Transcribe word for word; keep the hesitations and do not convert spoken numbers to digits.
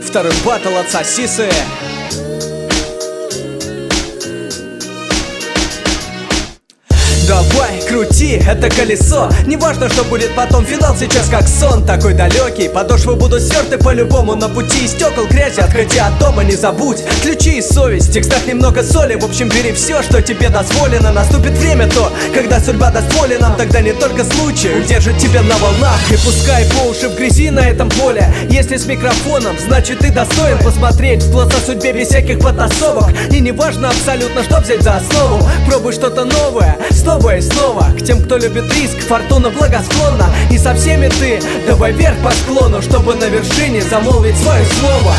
Второй батл отца Сисы. Давай, крути это колесо. Неважно, что будет потом, финал сейчас как сон. Такой далекий, подошвы будут стерты по-любому. На пути стекол грязи, отходи от дома, не забудь ключи и совесть, в текстах немного соли. В общем, бери все, что тебе дозволено. Наступит время то, когда судьба даст воли нам. Тогда не только случай удержит тебя на волнах. И пускай по уши в грязи на этом поле. Если с микрофоном, значит ты достоин посмотреть в глаза судьбе без всяких потасовок. И неважно абсолютно, что взять за основу. Пробуй что-то новое, снова и снова. К тем, кто любит риск, фортуна благосклонна. И со всеми ты давай вверх по склону, чтобы на вершине замолвить свое слово.